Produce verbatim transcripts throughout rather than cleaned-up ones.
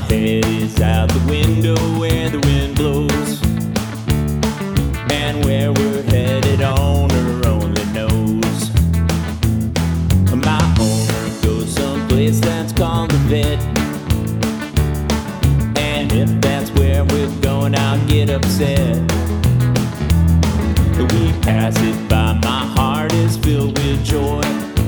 head is out the window where the wind blows, and where we're headed owner only knows. My owner goes someplace that's called the vet, and if that's where we're going, I'll get upset. We pass it by, my heart is filled with joy.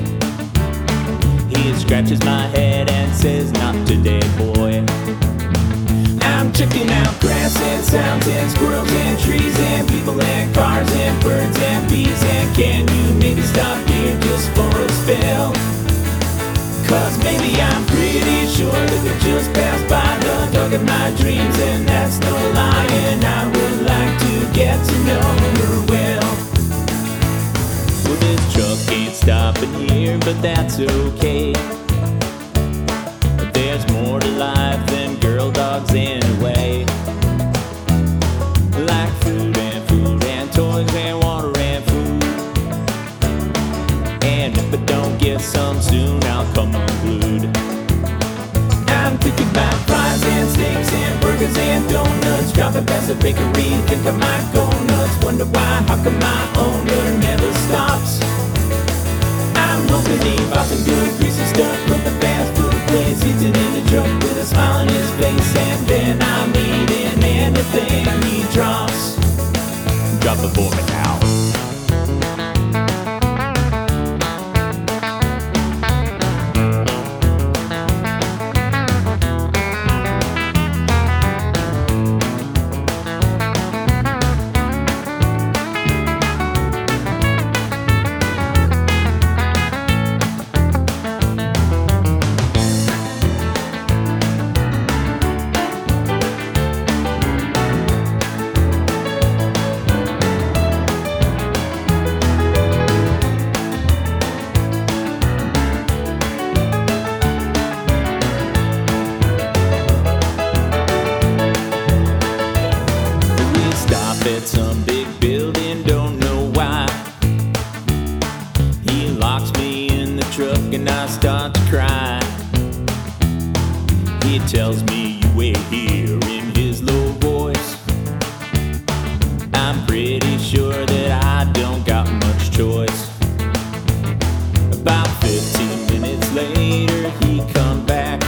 He scratches my head and says, "Not today, boy." I'm checking out grass and sounds and squirrels and trees and people and cars and birds and bees. And can you maybe stop here just for a spell? Cause maybe I'm pretty sure that we just passed by the dog of my dreams, and that's no lie, and I would like to get to know her well. Well, this truck ain't stopping here, but that's okay. There's more to life than girl dogs anyway. Like food and food and toys and water and food. And if I don't get some soon, I'll come unglued. I'm thinking about fries and steaks and burgers and donuts. Dropping past the bakery, think I might go nuts. Wonder why, how come my owner never stops? I'm hoping he bought some good greasy stuff from the fast food place. He's in the truck with a smile on his face, and then I'm eating anything he drops. Drop it for me now. At some big building, don't know why. He locks me in the truck and I start to cry. He tells me, "You wait here," in his low voice. I'm pretty sure that I don't got much choice. About fifteen minutes later, he come back.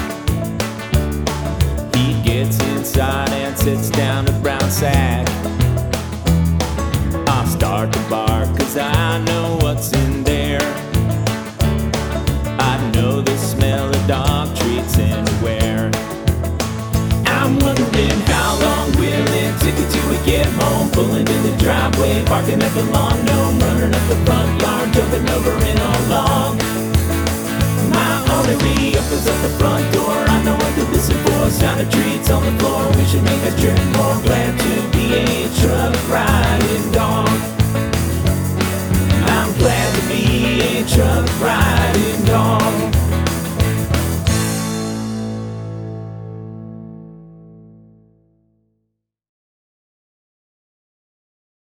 He gets inside and sits down the brown sack. I start to bark, cause I know what's in there. I know the smell of dog treats anywhere. I'm wondering how long will it take until we get home. Pulling in the driveway, parking at the lawn gnome, running up the front yard, jumping over in along. My owner, he opens up the front door. I know what to listen for, sound of treats on the floor. We should make a trip more, glad to be a truck riding dog. I'm glad to be a truck rider.